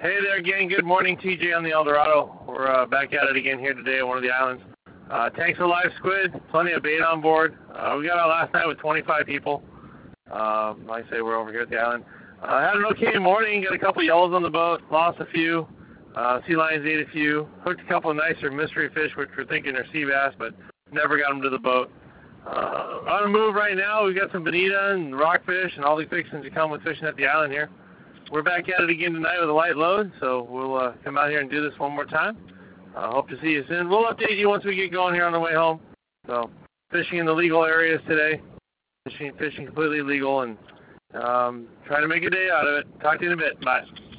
Hey there again. Good morning, TJ on the Eldorado. We're back at it again here today at one of the islands. Tanks of live squid, plenty of bait on board. We got out last night with 25 people. Like I say, we're over here at the island. Had an okay morning. Got a couple yellows on the boat. Lost a few. Sea lions ate a few. Hooked a couple of nicer mystery fish, which we're thinking are sea bass, but never got them to the boat. On the move right now, we've got some bonita and rockfish and all the fixings that come with fishing at the island here. We're back at it again tonight with a light load, so we'll come out here and do this one more time. Hope to see you soon. We'll update you once we get going here on the way home. So, fishing in the legal areas today. Fishing completely legal, and trying to make a day out of it. Talk to you in a bit. Bye.